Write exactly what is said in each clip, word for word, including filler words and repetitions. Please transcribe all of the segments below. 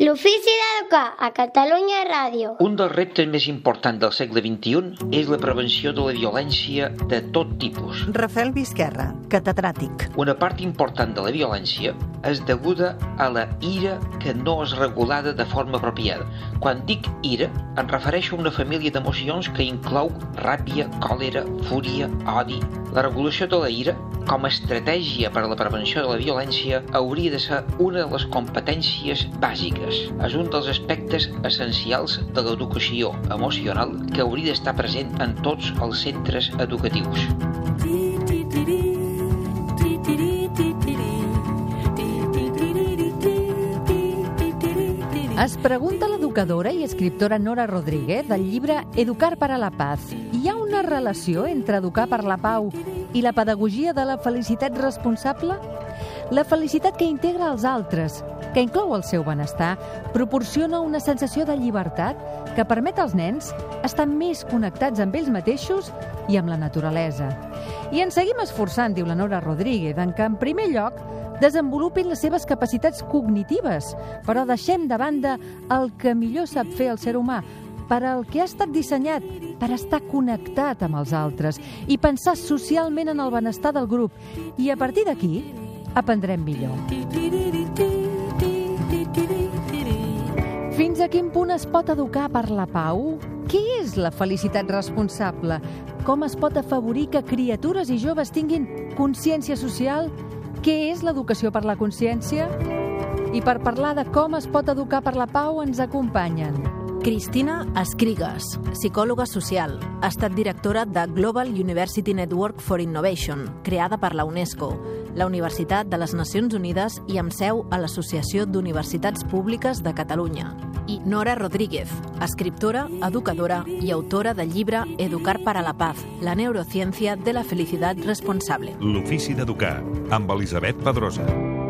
L'ofici d'educar a Catalunya Ràdio. Un dels reptes més importants del segle vint-i-un és la prevenció de la violència de tot tipus. Rafael Vizquerra, catedràtic. Una part important de la violència és deguda a la ira que no és regulada de forma apropiada. Quan dic ira, em refereixo a una família d'emocions que inclou ràbia, còlera, fúria, odi. La regulació de la ira, com a estratègia per a la prevenció de la violència, hauria de ser una de les competències bàsiques. És un dels aspectes essencials de l'educació emocional que hauria d'estar present en tots els centres educatius. Es pregunta l'educadora i escriptora Nora Rodríguez del llibre Educar para la Paz. Hi ha una relació entre educar per la pau i la pedagogia de la felicitat responsable? La felicitat que integra els altres, que inclou el seu benestar, proporciona una sensació de llibertat que permet als nens estar més connectats amb ells mateixos i amb la naturalesa. I ens seguim esforçant, diu la Nora Rodríguez, en que, en primer lloc, desenvolupin les seves capacitats cognitives, però deixem de banda el que millor sap fer el ser humà, per al que ha estat dissenyat, per estar connectat amb els altres i pensar socialment en el benestar del grup. I a partir d'aquí, aprendrem millor. Fins a quin punt es pot educar per la pau? Què és la felicitat responsable? Com es pot afavorir que criatures i joves tinguin consciència social? Què és l'educació per la consciència? I per parlar de com es pot educar per la pau ens acompanyen Cristina Escrigues, psicòloga social, ha estat directora de Global University Network for Innovation, creada per la UNESCO, la Universitat de les Nacions Unides i amb seu a l'Associació d'Universitats Públiques de Catalunya. I Nora Rodríguez, escriptora, educadora i autora del llibre Educar para la Paz, la neurociència de la felicitat responsable. L'ofici d'educar, amb Elisabet Pedrosa.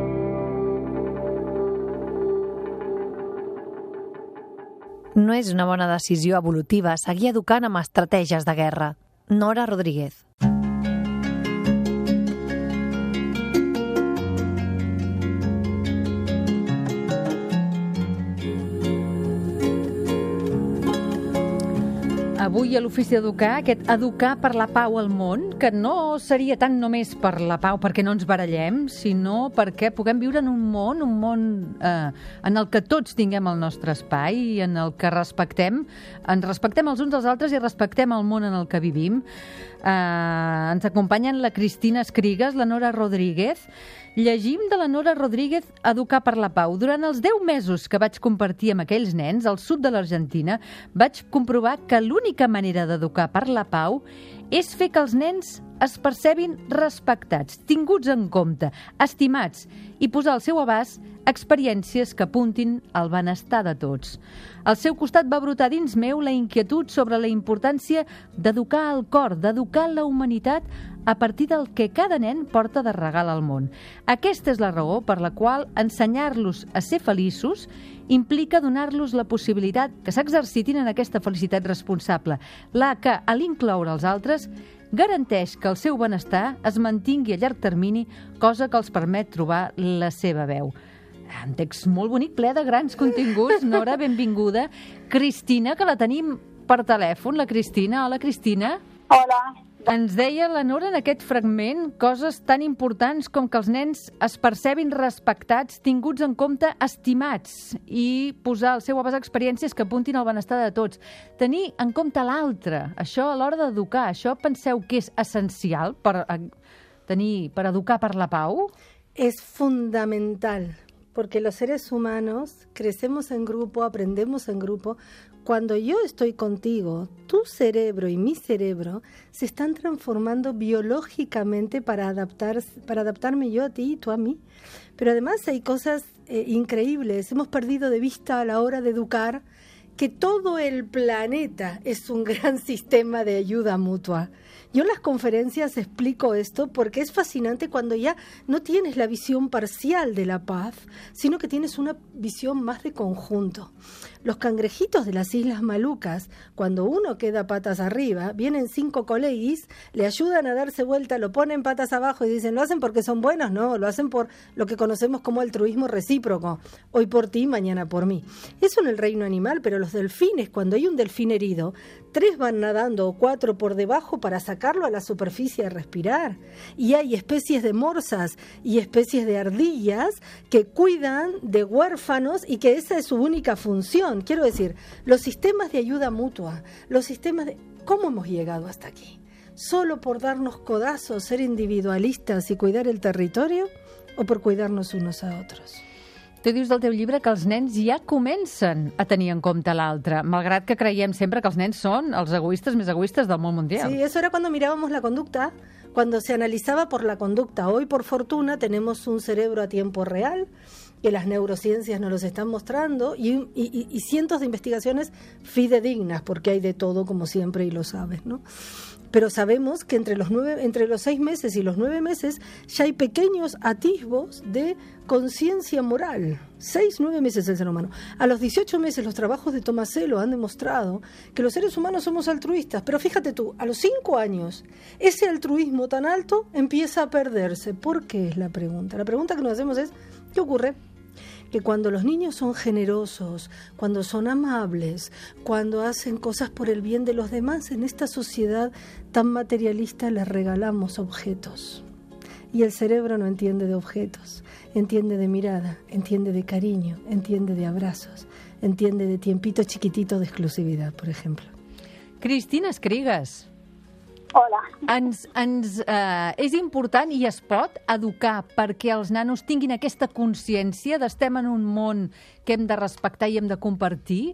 No és una bona decisió evolutiva seguir educant amb estratègies de guerra. Nora Rodríguez. Avui a l'Ofici d'Educar, aquest educar per la pau al món, que no seria tant només per la pau perquè no ens barallem, sinó perquè puguem viure en un món, un món eh, en el que tots tinguem el nostre espai i en el que respectem, ens respectem els uns als altres i respectem el món en el que vivim. Eh, ens acompanyen la Cristina Escrigues, la Nora Rodríguez. Llegim de la Nora Rodríguez Educar per la Pau. Durant els deu mesos que vaig compartir amb aquells nens al sud de l'Argentina, vaig comprovar que l'única manera d'educar per la pau és fer que els nens es percebin respectats, tinguts en compte, estimats i posar al seu abast experiències que apuntin al benestar de tots. Al seu costat va brotar dins meu la inquietud sobre la importància d'educar el cor, d'educar la humanitat a partir del que cada nen porta de regal al món. Aquesta és la raó per la qual ensenyar-los a ser feliços implica donar-los la possibilitat que s'exercitin en aquesta felicitat responsable, la que, a l'incloure els altres, garanteix que el seu benestar es mantingui a llarg termini, cosa que els permet trobar la seva veu. Un text molt bonic, ple de grans continguts. Nora, benvinguda. Cristina, que la tenim per telèfon. La Cristina. Hola, Cristina. Hola. Ens deia la Nora en aquest fragment coses tan importants com que els nens es percebin respectats, tinguts en compte, estimats i posar al seu abast experiències que apuntin al benestar de tots. Tenir en compte l'altre, això a l'hora d'educar, això penseu que és essencial per, tenir, per educar per la pau? Es fundamental, porque los seres humanos crecemos en grupo, aprendemos en grupo. Cuando yo estoy contigo, tu cerebro y mi cerebro se están transformando biológicamente para, adaptar, para adaptarme yo a ti y tú a mí. Pero además hay cosas eh, increíbles. Hemos perdido de vista a la hora de educar que todo el planeta es un gran sistema de ayuda mutua. Yo en las conferencias explico esto porque es fascinante cuando ya no tienes la visión parcial de la paz, sino que tienes una visión más de conjunto. Los cangrejitos de las Islas Malucas, cuando uno queda patas arriba, vienen cinco coleguis, le ayudan a darse vuelta, lo ponen patas abajo y dicen, ¿lo hacen porque son buenos? No, lo hacen por lo que conocemos como altruismo recíproco. Hoy por ti, mañana por mí. Eso en el reino animal, pero los delfines, cuando hay un delfín herido, tres van nadando o cuatro por debajo para sacarlo a la superficie a respirar. Y hay especies de morsas y especies de ardillas que cuidan de huérfanos y que esa es su única función. Quiero decir, los sistemas de ayuda mutua, los sistemas de... ¿Cómo hemos llegado hasta aquí? ¿Solo por darnos codazos, ser individualistas y cuidar el territorio? ¿O por cuidarnos unos a otros? Tu dius del teu llibre que els nens ja comencen a tenir en compte l'altre, malgrat que creiem sempre que els nens són els egoistes més egoistes del món mundial. Sí, eso era cuando mirábamos la conducta, cuando se analizaba por la conducta. Hoy, por fortuna, tenemos un cerebro a tiempo real, que las neurociencias nos los están mostrando, y, y, y cientos de investigaciones fidedignas, porque hay de todo, como siempre, y lo sabes, ¿no? Pero sabemos que entre los nueve, entre los seis meses y los nueve meses ya hay pequeños atisbos de conciencia moral. Seis, nueve meses el ser humano. A los dieciocho meses los trabajos de Tomasello han demostrado que los seres humanos somos altruistas. Pero fíjate tú, a los cinco años, ese altruismo tan alto empieza a perderse. ¿Por qué? Es la pregunta. La pregunta que nos hacemos es, ¿qué ocurre? Que cuando los niños son generosos, cuando son amables, cuando hacen cosas por el bien de los demás, en esta sociedad tan materialista les regalamos objetos. Y el cerebro no entiende de objetos, entiende de mirada, entiende de cariño, entiende de abrazos, entiende de tiempito chiquitito de exclusividad, por ejemplo. Cristina Escrigues. Hola. Ens, ens, eh, és important i es pot educar perquè els nanos tinguin aquesta consciència d'estem en un món que hem de respectar i hem de compartir?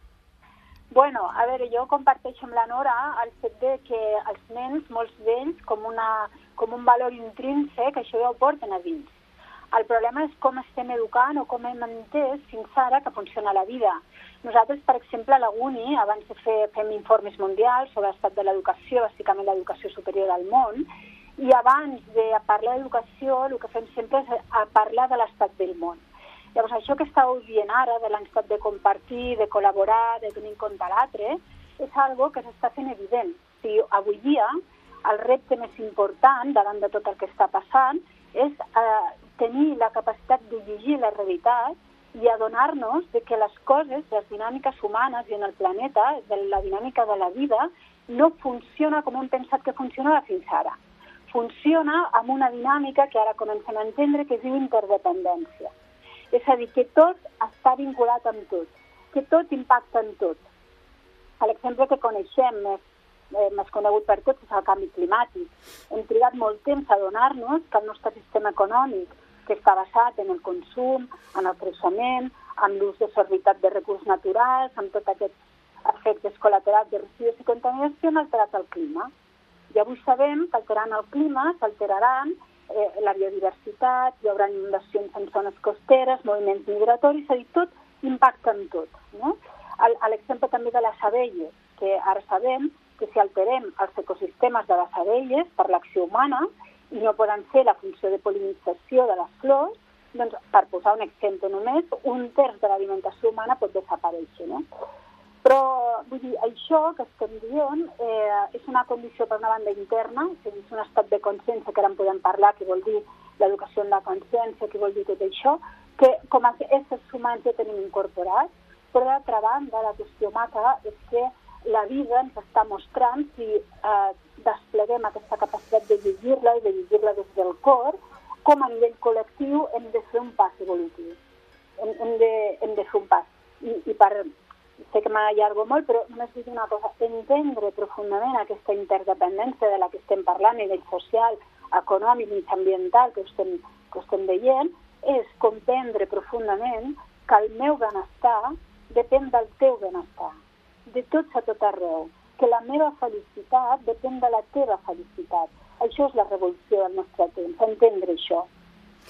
Bueno, a veure, jo comparteixo amb la Nora el fet de que els nens, molts d'ells, com, una, com un valor intrínsec, això ja ho porten a dins. El problema és com estem educant o com hem entès fins ara que funciona la vida. Nosaltres, per exemple, a la UNI, abans de fer fem informes mundials sobre l'estat de l'educació, bàsicament l'educació superior al món, i abans de parlar d'educació, el que fem sempre és parlar de l'estat del món. Llavors, això que estàveu dient ara, de l'estat de compartir, de col·laborar, de tenir en compte l'altre, és algo que s'està fent evident. O sigui, avui dia, el repte més important, davant de tot el que està passant, és eh, tenir la capacitat de llegir la realitat i adonar-nos de que les coses, les dinàmiques humanes i en el planeta, de la dinàmica de la vida, no funciona com hem pensat que funcionava fins ara. Funciona amb una dinàmica que ara comencem a entendre que es diu interdependència. És a dir, que tot està vinculat amb tot, que tot impacta en tot. L'exemple que coneixem més, eh, més conegut per tots és el canvi climàtic. Hem trigat molt temps a adonar-nos que el nostre sistema econòmic, que està basat en el consum, en el creixement, en l'ús desorbitat de recursos naturals, amb tots aquests efectes col·laterals de residus i contaminació, han alterat el clima. I avui sabem que alterant el clima s'alteraran eh, la biodiversitat, hi haurà inundacions en zones costeres, moviments migratoris, és a dir, tot impacta en tot. No? L'exemple també de les abelles, que ara sabem que si alterem els ecosistemes de les abelles per l'acció humana, i no poden fer la funció de pol·linització de les flors, doncs, per posar un exemple només, un terç de l'alimentació humana pot desaparèixer. No? Però, vull dir, això que estem dient eh, és una condició per una banda interna, és un estat de consciència que ara en podem parlar, que vol dir l'educació en la consciència, que vol dir tot això, que com a éssers humans ja tenim incorporat, però d'altra banda, la qüestió maca és que la vida ens està mostrant si eh, despleguem aquesta capacitat de llegir-la i de llegir-la des del cor, com a nivell col·lectiu hem de fer un pas evolutiu. Hem, hem, de, hem de fer un pas. I, i per, sé que m'allargo molt, però només vull dir una cosa, entendre profundament aquesta interdependència de la que estem parlant, a nivell social, econòmic i ambiental que estem, que estem veient, és comprendre profundament que el meu benestar depèn del teu benestar, de tots a tot arreu, que la meva felicitat depèn de la teva felicitat. Això és la revolució del nostre temps, entendre això.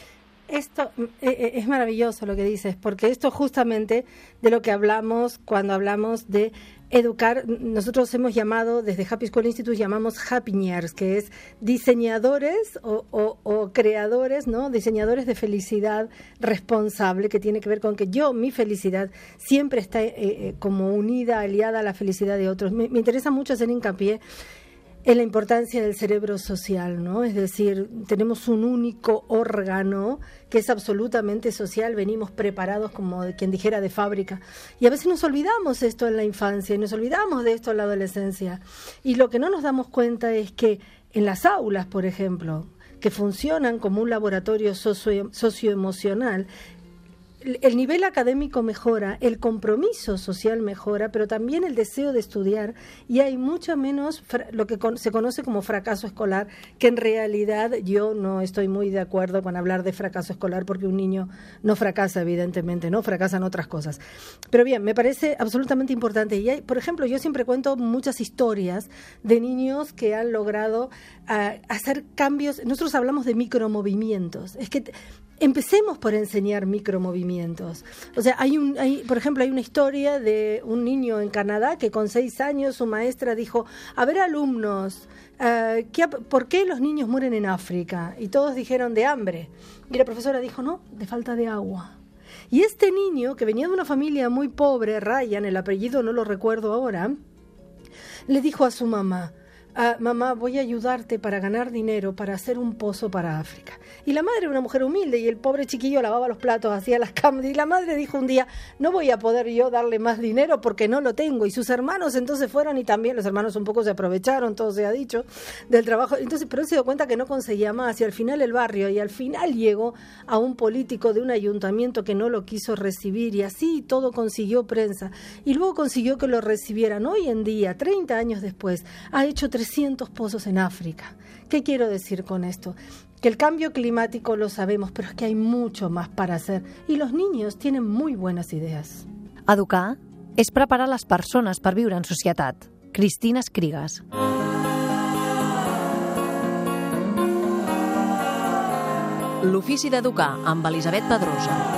Esto eh, es maravilloso lo que dices, porque esto es justamente de lo que hablamos cuando hablamos de educar. Nosotros hemos llamado, desde Happy School Institute, llamamos Happyñers, que es diseñadores o, o, o creadores, ¿no? Diseñadores de felicidad responsable, que tiene que ver con que yo, mi felicidad, siempre está eh, eh, como unida, aliada a la felicidad de otros. Me, me interesa mucho hacer hincapié en la importancia del cerebro social, ¿no? Es decir, tenemos un único órgano que es absolutamente social, venimos preparados, como quien dijera, de fábrica. Y a veces nos olvidamos esto en la infancia y nos olvidamos de esto en la adolescencia. Y lo que no nos damos cuenta es que en las aulas, por ejemplo, que funcionan como un laboratorio socio, socioemocional, el nivel académico mejora, el compromiso social mejora, pero también el deseo de estudiar, y hay mucho menos lo que se conoce como fracaso escolar, que en realidad yo no estoy muy de acuerdo con hablar de fracaso escolar, porque un niño no fracasa, evidentemente, no fracasan otras cosas. Pero bien, me parece absolutamente importante. Y hay, por ejemplo, yo siempre cuento muchas historias de niños que han logrado uh, hacer cambios. Nosotros hablamos de micromovimientos. Es que empecemos por enseñar micromovimientos. O sea, hay un, hay, por ejemplo, hay una historia de un niño en Canadá que con seis años su maestra dijo: a ver, alumnos, uh, ¿qué, ¿por qué los niños mueren en África? Y todos dijeron: de hambre. Y la profesora dijo: no, de falta de agua. Y este niño, que venía de una familia muy pobre, Ryan, el apellido no lo recuerdo ahora, le dijo a su mamá: Ah, mamá, voy a ayudarte para ganar dinero para hacer un pozo para África. Y la madre era una mujer humilde y el pobre chiquillo lavaba los platos, hacía las camas, y la madre dijo un día: no voy a poder yo darle más dinero porque no lo tengo. Y sus hermanos entonces fueron, y también los hermanos un poco se aprovecharon, todo se ha dicho, del trabajo. Entonces, pero él se dio cuenta que no conseguía más, y al final el barrio, y al final llegó a un político de un ayuntamiento que no lo quiso recibir, y así todo consiguió prensa, y luego consiguió que lo recibieran. Hoy en día, treinta años después, ha hecho trescientos pozos en África. ¿Qué quiero decir con esto? Que el cambio climático lo sabemos, pero es que hay mucho más para hacer, i los niños tienen muy buenas idees. Educar és preparar les persones per viure en societat. Cristina Escrigas. L'Ofici d'Educar, amb Elisabet Pedrosa.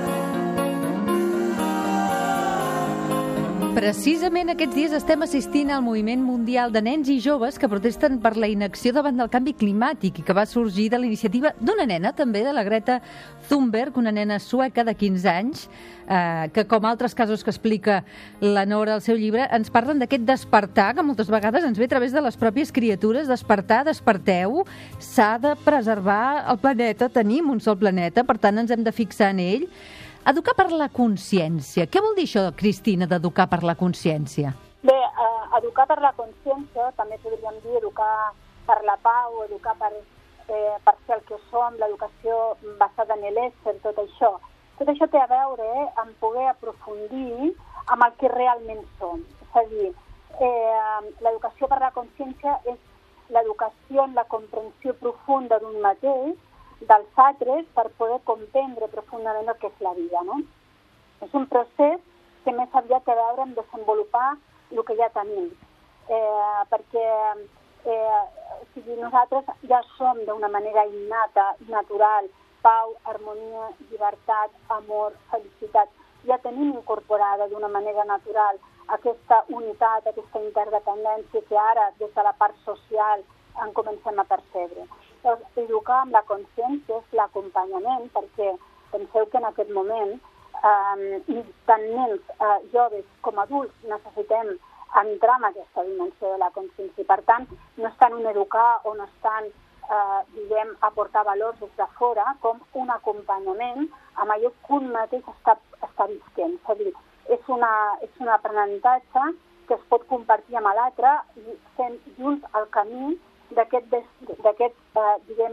Precisament aquests dies estem assistint al moviment mundial de nens i joves que protesten per la inacció davant del canvi climàtic i que va sorgir de la iniciativa d'una nena, també de la Greta Thunberg, una nena sueca de quinze anys, eh, que, com altres casos que explica la Nora al seu llibre, ens parlen d'aquest despertar, que moltes vegades ens ve a través de les pròpies criatures. Despertar, desperteu, s'ha de preservar el planeta, tenim un sol planeta, per tant ens hem de fixar en ell. Educar per la consciència. Què vol dir això, Cristina, d'educar per la consciència? Bé, eh, educar per la consciència, també podríem dir educar per la pau, educar per, eh, per ser el que som, l'educació basada en l'ésser, tot això. Tot això té a veure amb poder aprofundir amb el que realment som. És a dir, eh, l'educació per la consciència és l'educació en la comprensió profunda d'un mateix, dels altres, per poder comprendre profundament el que és la vida, no? És un procés que més aviat té a veure amb desenvolupar el que ja tenim, eh, perquè eh, o sigui, nosaltres ja som d'una manera innata, natural, pau, harmonia, llibertat, amor, felicitat. Ja tenim incorporada d'una manera natural aquesta unitat, aquesta interdependència que ara, des de la part social, en comencem a percebre. Llavors, educar amb la consciència és l'acompanyament, perquè penseu que en aquest moment eh, tant nens eh, joves com adults necessitem entrar en aquesta dimensió de la consciència i, per tant, no és tant un educar o no és tant, eh, diguem, aportar valors des de fora, com un acompanyament amb allò que un mateix està, està visquent. És a dir, és, una, és un aprenentatge que es pot compartir amb l'altre i fent junts el camí d'aquest, eh, diguem,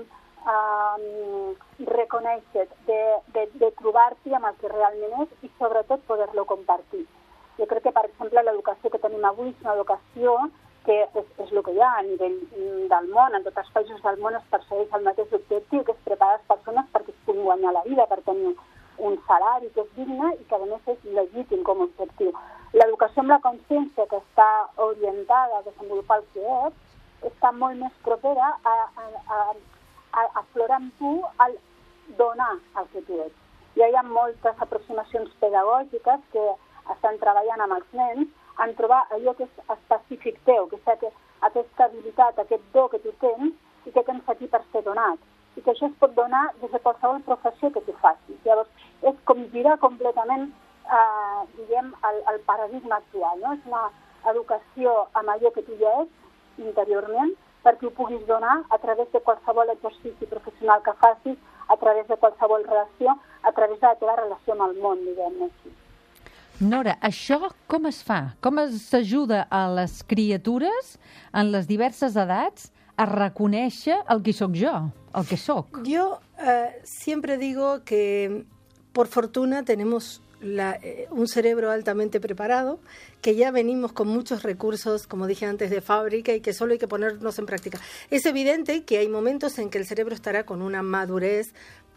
eh, reconèixer, de, de, de trobar-t'hi amb el que realment és i sobretot poder-lo compartir. Jo crec que, per exemple, l'educació que tenim avui és una educació que és, és el que hi ha a nivell del món. En tots els països del món es persegueix el mateix objectiu, que és preparar les persones perquè es puguin guanyar la vida, per tenir un salari que és digne i que a més és legítim com a objectiu. L'educació amb la consciència, que està orientada a desenvolupar el que és, està molt més propera a, a, a, a aflorar amb tu el, donar el que tu ets. Ja hi ha moltes aproximacions pedagògiques que estan treballant amb els nens en trobar allò que és específic teu, que és aquesta habilitat, aquest do que tu tens i que tens aquí per ser donat. I que això es pot donar des de qualsevol professió que tu facis. Llavors, és com girar completament, eh, diguem, el, el paradigma actual, no? És una educació amb allò que tu ja ets interiorment perquè ho puguis donar a través de qualsevol exercici professional que facis, a través de qualsevol relació, a través de la teva relació amb el món, diguem-ne així. Nora, això com es fa? Com s'ajuda a les criatures en les diverses edats a reconèixer el que sóc jo, el que sóc? Yo eh, siempre digo que por fortuna tenemos la, eh, un cerebro altamente preparado, que ya venimos con muchos recursos, como dije antes, de fábrica y que solo hay que ponernos en práctica. Es evidente que hay momentos en que el cerebro estará con una madurez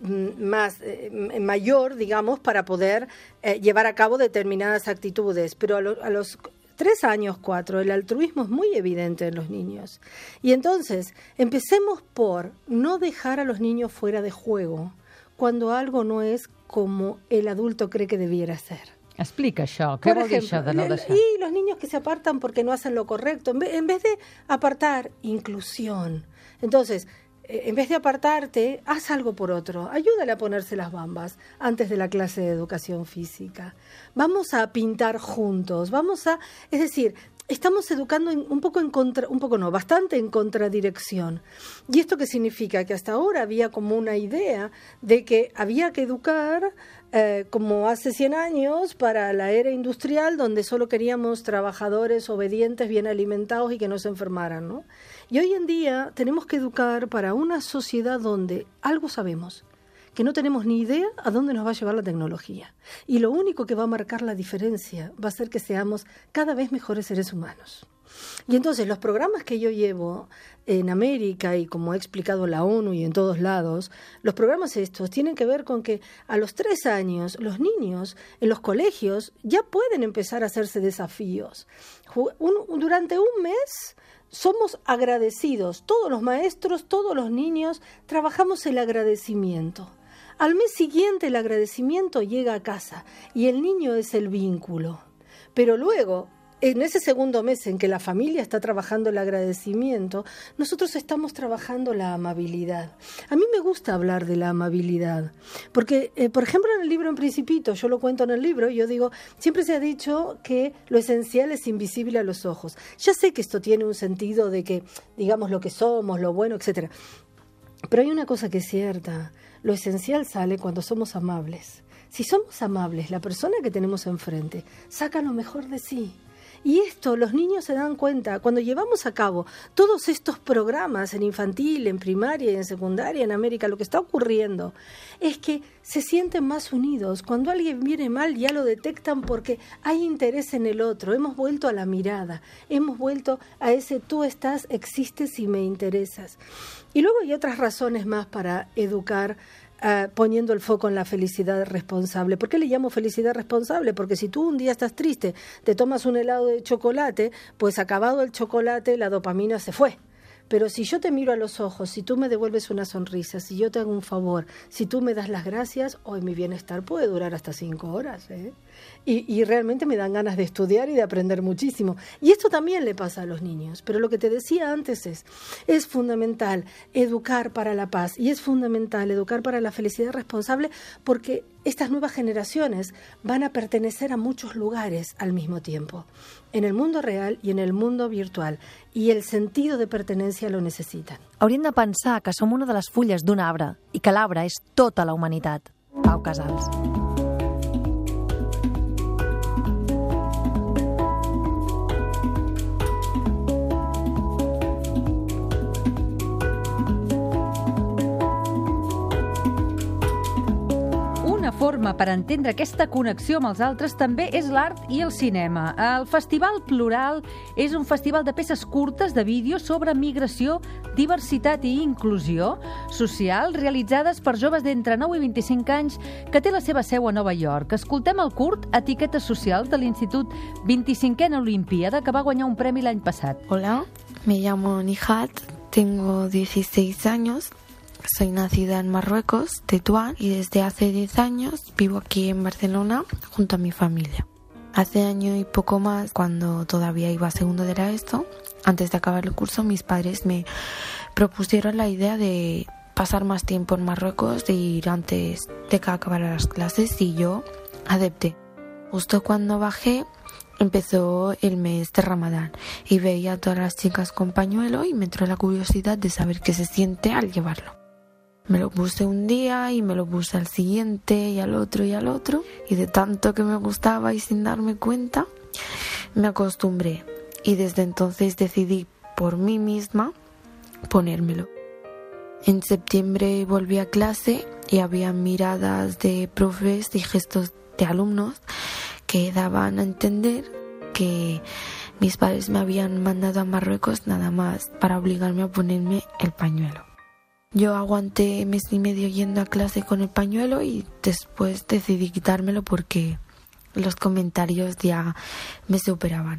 más eh, mayor, digamos, para poder eh, llevar a cabo determinadas actitudes, pero a, lo, a los tres años, cuatro, el altruismo es muy evidente en los niños. Y entonces, empecemos por no dejar a los niños fuera de juego cuando algo no es como el adulto cree que debiera ser. Explica això, què vol dir això de no deixar? Y los niños que se apartan porque no hacen lo correcto, en vez, en vez de apartar, inclusión. Entonces, en vez de apartarte, haz algo por otro. Ayúdale a ponerse las bambas antes de la clase de educación física. Vamos a pintar juntos. Vamos a, es decir, estamos educando en, un poco en contra, un poco no, bastante en contradirección. ¿Y esto qué significa? Que hasta ahora había como una idea de que había que educar eh, como hace cien años para la era industrial, donde solo queríamos trabajadores obedientes, bien alimentados y que no se enfermaran, ¿no? Y hoy en día tenemos que educar para una sociedad donde algo sabemos, que no tenemos ni idea a dónde nos va a llevar la tecnología. Y lo único que va a marcar la diferencia va a ser que seamos cada vez mejores seres humanos. Y entonces los programas que yo llevo en América y como he explicado en la ONU y en todos lados, los programas estos tienen que ver con que a los tres años los niños en los colegios ya pueden empezar a hacerse desafíos. Un, durante un mes somos agradecidos, todos los maestros, todos los niños, trabajamos el agradecimiento. Al mes siguiente el agradecimiento llega a casa y el niño es el vínculo. Pero luego, en ese segundo mes en que la familia está trabajando el agradecimiento, nosotros estamos trabajando la amabilidad. A mí me gusta hablar de la amabilidad, porque, eh, por ejemplo, en el libro En Principito, yo lo cuento en el libro, yo digo, siempre se ha dicho que lo esencial es invisible a los ojos. Ya sé que esto tiene un sentido de que, digamos, lo que somos, lo bueno, etcétera. Pero hay una cosa que es cierta, lo esencial sale cuando somos amables. Si somos amables, la persona que tenemos enfrente saca lo mejor de sí. Y esto los niños se dan cuenta cuando llevamos a cabo todos estos programas en infantil, en primaria y en secundaria en América. Lo que está ocurriendo es que se sienten más unidos. Cuando alguien viene mal ya lo detectan porque hay interés en el otro. Hemos vuelto a la mirada, hemos vuelto a ese tú estás, existes y me interesas. Y luego hay otras razones más para educar Uh, poniendo el foco en la felicidad responsable. ¿Por qué le llamo felicidad responsable? Porque si tú un día estás triste, te tomas un helado de chocolate, pues acabado el chocolate, la dopamina se fue. Pero si yo te miro a los ojos, si tú me devuelves una sonrisa, si yo te hago un favor, si tú me das las gracias, hoy mi bienestar puede durar hasta cinco horas, ¿eh? Y, y realmente me dan ganas de estudiar y de aprender muchísimo. Y esto también le pasa a los niños. Pero lo que te decía antes es, es fundamental educar para la paz y es fundamental educar para la felicidad responsable porque estas nuevas generaciones van a pertenecer a muchos lugares al mismo tiempo, en el mundo real y en el mundo virtual, i el sentido de pertenencia lo necessitan. Hauríem de pensar que som una de les fulles d'un arbre i que l'arbre és tota la humanitat. Pau Casals. Una forma per entendre aquesta connexió amb els altres també és l'art i el cinema. El Festival Plural és un festival de peces curtes de vídeo sobre migració, diversitat i inclusió social realitzades per joves d'entre nou i vint-i-cinc anys que té la seva seu a Nova York. Escoltem el curt Etiquetes socials de l'Institut vint-i-cinquena Olimpíada que va guanyar un premi l'any passat. Hola, me llamo Nihat, tengo dieciséis años. Soy nacida en Marruecos, Tetuán, y desde hace diez años vivo aquí en Barcelona junto a mi familia. Hace año y poco más, cuando todavía iba a segundo de la ESO, antes de acabar el curso, mis padres me propusieron la idea de pasar más tiempo en Marruecos, de ir antes de que acabaran las clases, y yo acepté. Justo cuando bajé, empezó el mes de Ramadán y veía a todas las chicas con pañuelo y me entró la curiosidad de saber qué se siente al llevarlo. Me lo puse un día y me lo puse al siguiente y al otro y al otro, y de tanto que me gustaba y sin darme cuenta, me acostumbré, y desde entonces decidí por mí misma ponérmelo. En septiembre volví a clase y había miradas de profes y gestos de alumnos que daban a entender que mis padres me habían mandado a Marruecos nada más para obligarme a ponerme el pañuelo. Yo aguanté mes y medio yendo a clase con el pañuelo y después decidí quitármelo porque los comentarios ya me superaban.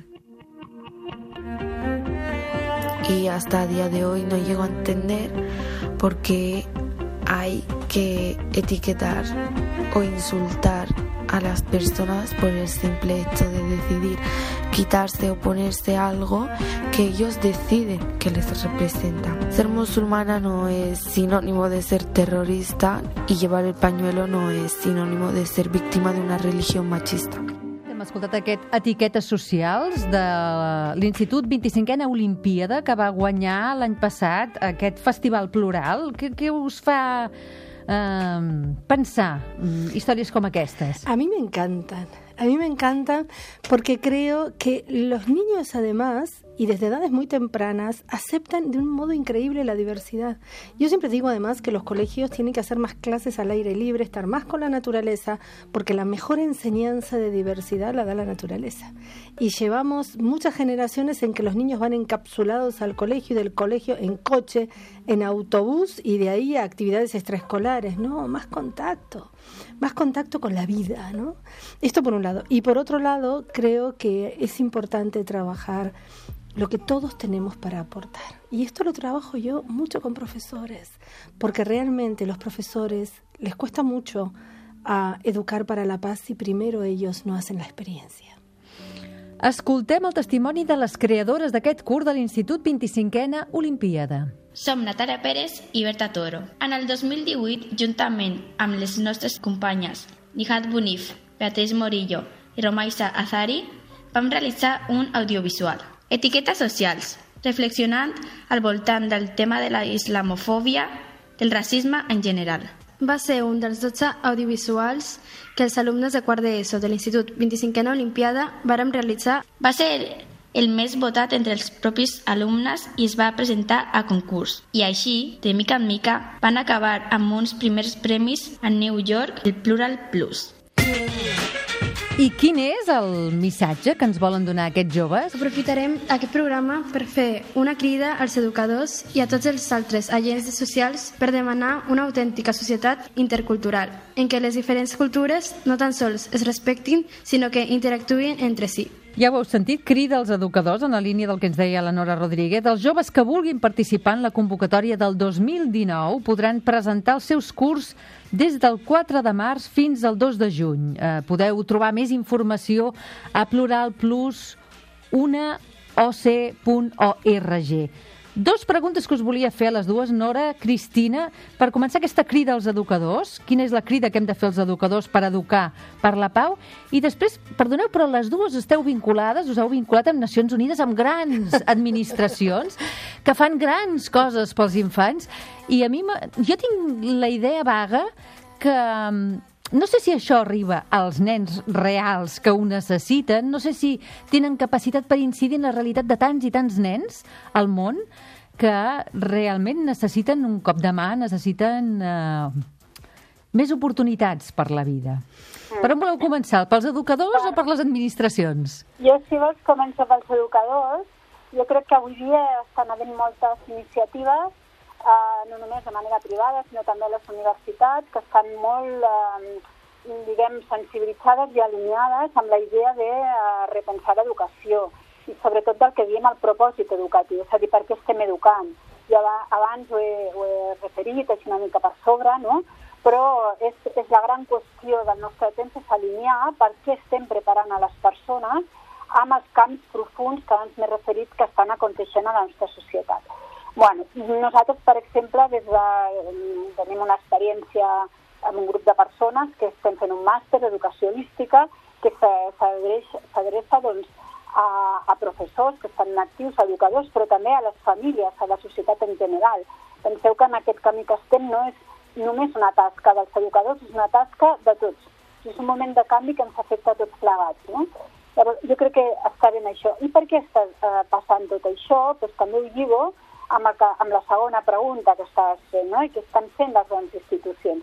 Y hasta el día de hoy no llego a entender por qué hay que etiquetar o insultar a las personas por el simple hecho de decidir quitarse o ponerse algo que ellos deciden que les representa. Ser musulmana no es sinónimo de ser terrorista, y llevar el pañuelo no es sinónimo de ser víctima de una religión machista. Hem escoltat aquest Etiquetes socials de l'Institut vint-i-cinquena Olimpíada, que va guanyar l'any passat aquest festival plural. Què, què us fa eh, pensar històries com aquestes? A mí me encantan. A mí me encantan porque creo que los niños, además, y desde edades muy tempranas, aceptan de un modo increíble la diversidad. Yo siempre digo, además, que los colegios tienen que hacer más clases al aire libre, estar más con la naturaleza, porque la mejor enseñanza de diversidad la da la naturaleza. Y llevamos muchas generaciones en que los niños van encapsulados al colegio, y del colegio en coche, en autobús, y de ahí a actividades extraescolares. No, más contacto. Más contacto con la vida, ¿no? Esto por un lado. Y por otro lado, creo que es importante trabajar lo que todos tenemos para aportar. Y esto lo trabajo yo mucho con profesores, porque realmente los profesores les cuesta mucho a educar para la paz si primero ellos no hacen la experiencia. Escoltem el testimoni de les creadores d'aquest curs de l'Institut vint-i-cinquena Olimpíada. Som Natàlia Pérez i Berta Toro. En el dos mil divuit, juntament amb les nostres companyes Nihat Bonif, Beatriz Morillo i Romaisa Azari, vam realitzar un audiovisual. Etiquetes socials, reflexionant al voltant del tema de la islamofòbia, del racisme en general. Va ser un dels dotze audiovisuals que els alumnes de quart d'ESO de l'Institut vint-i-cinquena Olimpíada vàrem realitzar. Va ser el més votat entre els propis alumnes i es va presentar a concurs. I així, de mica en mica, van acabar amb uns primers premis a New York, el Plural Plus. I quin és el missatge que ens volen donar aquests joves? Aprofitarem aquest programa per fer una crida als educadors i a tots els altres agents socials per demanar una autèntica societat intercultural, en què les diferents cultures no tan sols es respectin, sinó que interactuïn entre si. Ja ho heu sentit, crida als educadors en la línia del que ens deia la Nora Rodríguez. Els joves que vulguin participar en la convocatòria del dos mil dinou podran presentar els seus curs des del quatre de març fins al dos de juny. Eh, podeu trobar més informació a pluralplus una o c punt org. Dos preguntes que us volia fer a les dues, Nora, Cristina, per començar aquesta crida als educadors. Quina és la crida que hem de fer als educadors per educar per la pau? I després, perdoneu, però les dues esteu vinculades, us heu vinculat amb Nacions Unides, amb grans administracions que fan grans coses pels infants. I a mi, jo tinc la idea vaga que no sé si això arriba als nens reals que ho necessiten, no sé si tenen capacitat per incidir en la realitat de tants i tants nens al món que realment necessiten un cop de mà, necessiten eh, més oportunitats per la vida. Per on voleu començar? Pels educadors o per les administracions? Jo, si vols, començo pels educadors. Jo crec que avui dia estan havent moltes iniciatives, Uh, no només de manera privada, sinó també a les universitats, que estan molt, uh, diguem, sensibilitzades i alineades amb la idea de uh, repensar l'educació, i sobretot del que diem el propòsit educatiu, és a dir, per què estem educant. I Jo abans ho he, ho he referit, així una mica per sobre, no? Però és, és la gran qüestió del nostre temps és alinear per què estem preparant a les persones amb els canvis profunds que abans m'he referit que estan aconteixent a la nostra societat. Bueno, nosaltres, per exemple, des de, tenim una experiència amb un grup de persones que estem fent un màster d'educació holística que s'adreça doncs, a, a professors que estan actius, a educadors, però també a les famílies, a la societat en general. Penseu que en aquest camí que estem no és només una tasca dels educadors, és una tasca de tots. És un moment de canvi que ens afecta a tots plegats, no? Llavors, jo crec que està ben això. I per què està eh, passant tot això? Pues també ho lligo amb, el que, amb la segona pregunta que estàs fent, no? I que estan fent les grans institucions.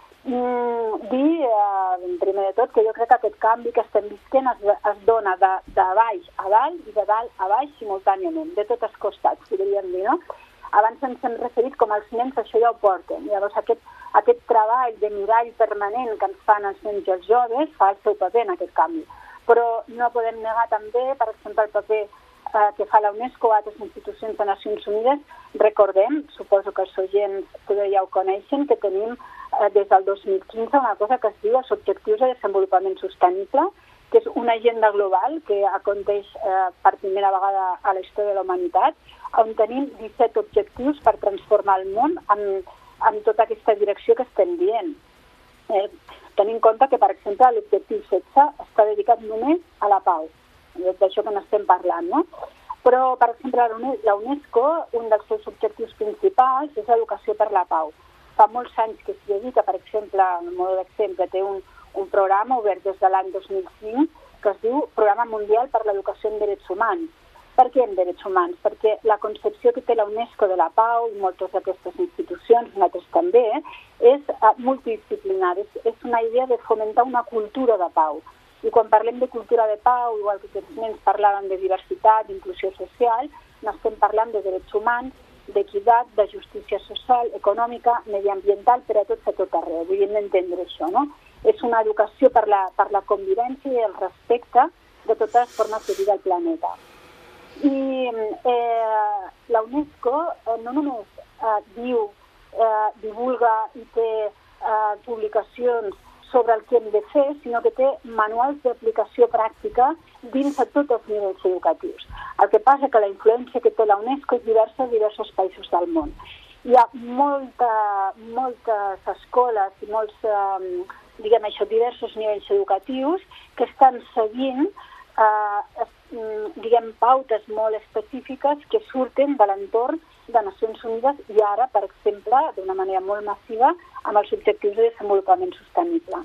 Mm, dir, eh, primer de tot, que jo crec que aquest canvi que estem visquent es, es dona de, de baix a dalt i de dalt a baix simultàniament, de tots els costats, podríem dir, no? Abans ens hem referit com els nens això ja ho porten. Llavors aquest, aquest treball de mirall permanent que ens fan els nens i els joves fa el seu paper en aquest canvi. Però no podem negar també, per exemple, el paper eh, que fa la UNESCO a altres institucions de Nacions Unides. Recordem, suposo que els oients també ja ho coneixen, que tenim eh, des del dos mil quinze una cosa que es diu els Objectius de Desenvolupament Sostenible, que és una agenda global que aconteix eh, per primera vegada a la història de la humanitat, on tenim disset objectius per transformar el món amb, amb tota aquesta direcció que estem dient. Eh, tenim en compte que, per exemple, l'objectiu setze està dedicat només a la pau, d'això que n'estem parlant, no? Però, per exemple, la UNESCO, un dels seus objectius principals és l'educació per la pau. Fa molts anys que s'hi dedica, per exemple, en modo d'exemple, té un, un programa obert des de l'any dos mil cinc que es diu Programa Mundial per l'Educació en Drets Humans. Per què en drets humans? Perquè la concepció que té la UNESCO de la pau i moltes d'aquestes institucions, nosaltres també, és multidisciplinària. És, és una idea de fomentar una cultura de pau. I quan parlem de cultura de pau, igual que aquests nens parlaven de diversitat, d'inclusió social, n'estem parlant de drets humans, d'equitat, de justícia social, econòmica, mediambiental, per a tots a tot arreu. Vull entendre això, no? És una educació per la, per la convivència i el respecte de totes les formes de vida al planeta. I eh, la UNESCO eh, no només eh, diu, eh, divulga i té eh, publicacions sobre el que hem de fer, sinó que té manuals d'aplicació pràctica dins de tots els nivells educatius. El que passa que la influència que té la UNESCO és diversa en diversos països del món. Hi ha molta, moltes escoles i molts, eh, diguem això, diversos nivells educatius que estan seguint eh, diguem, pautes molt específiques que surten de l'entorn de Nacions Unides i ara, per exemple, d'una manera molt massiva, amb els objectius de desenvolupament sostenible.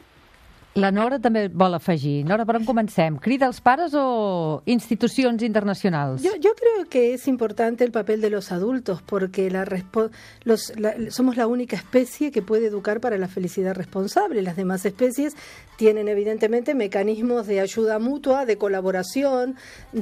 La Nora també vol afegir. Nora, per on comencem? Crida als pares o institucions internacionals? Yo, yo creo que es importante el papel de los adultos porque la los, la, somos la única especie que puede educar para la felicidad responsable. Las demás especies tienen evidentemente mecanismos de ayuda mutua, de colaboración,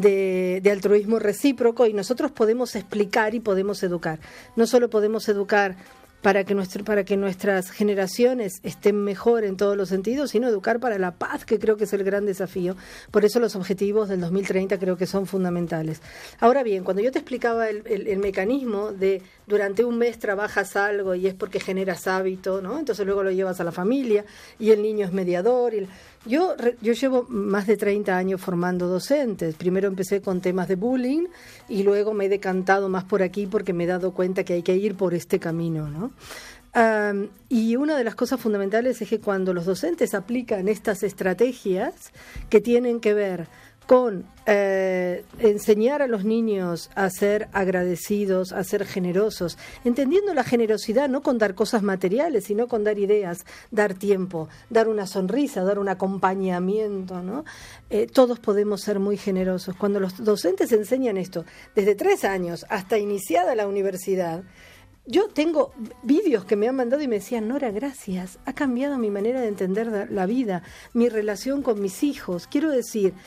de, de altruismo recíproco y nosotros podemos explicar y podemos educar. No solo podemos educar para que, nuestro, para que nuestras generaciones estén mejor en todos los sentidos, sino educar para la paz, que creo que es el gran desafío. Por eso los objetivos del dos mil treinta creo que son fundamentales. Ahora bien, cuando yo te explicaba el, el, el mecanismo de durante un mes trabajas algo y es porque generas hábito, ¿no? Entonces luego lo llevas a la familia y el niño es mediador. Y el, yo, yo llevo más de treinta años formando docentes. Primero empecé con temas de bullying y luego me he decantado más por aquí porque me he dado cuenta que hay que ir por este camino, ¿no? Um, y una de las cosas fundamentales es que cuando los docentes aplican estas estrategias que tienen que ver con eh, enseñar a los niños a ser agradecidos, a ser generosos, entendiendo la generosidad no con dar cosas materiales, sino con dar ideas, dar tiempo, dar una sonrisa, dar un acompañamiento, ¿no? Eh, todos podemos ser muy generosos. Cuando los docentes enseñan esto, desde tres años hasta iniciada la universidad, yo tengo vídeos que me han mandado y me decían, Nora, gracias, ha cambiado mi manera de entender la vida, mi relación con mis hijos. Quiero decir,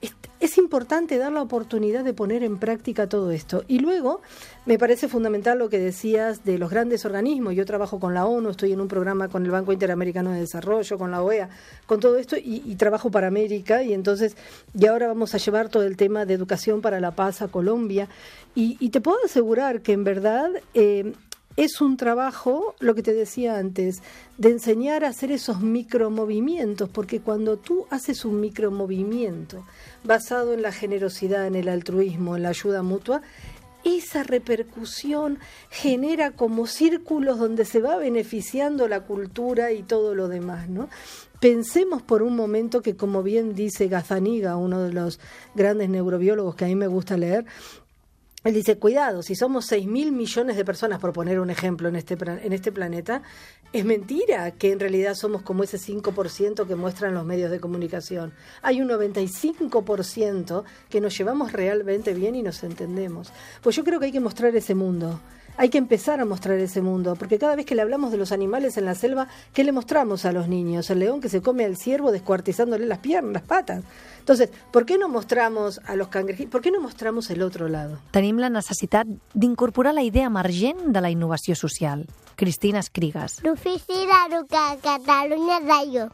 es, es importante dar la oportunidad de poner en práctica todo esto. Y luego, me parece fundamental lo que decías de los grandes organismos. Yo trabajo con la ONU, estoy en un programa con el Banco Interamericano de Desarrollo, con la O E A, con todo esto, y, y trabajo para América, y entonces, y ahora vamos a llevar todo el tema de educación para la paz a Colombia. Y, y te puedo asegurar que en verdad eh, es un trabajo, lo que te decía antes, de enseñar a hacer esos micromovimientos, porque cuando tú haces un micromovimiento basado en la generosidad, en el altruismo, en la ayuda mutua, esa repercusión genera como círculos donde se va beneficiando la cultura y todo lo demás, ¿no? Pensemos por un momento que, como bien dice Gazzaniga, uno de los grandes neurobiólogos que a mí me gusta leer, él dice, cuidado, si somos seis mil millones de personas, por poner un ejemplo, en este, en este planeta, es mentira que en realidad somos como ese cinco por ciento que muestran los medios de comunicación. Hay un noventa y cinco por ciento que nos llevamos realmente bien y nos entendemos. Pues yo creo que hay que mostrar ese mundo. Hay que empezar a mostrar ese mundo, porque cada vez que le hablamos de los animales en la selva, ¿qué le mostramos a los niños? El león que se come al ciervo descuartizándole las piernas, las patas. Entonces, ¿por qué no mostramos a los cangrejitos? ¿Por qué no mostramos el otro lado? Tenim la necessitat d'incorporar la idea emergent de la innovació social. Cristina Escrigas. L'ofici d'educar a Catalunya Ràdio.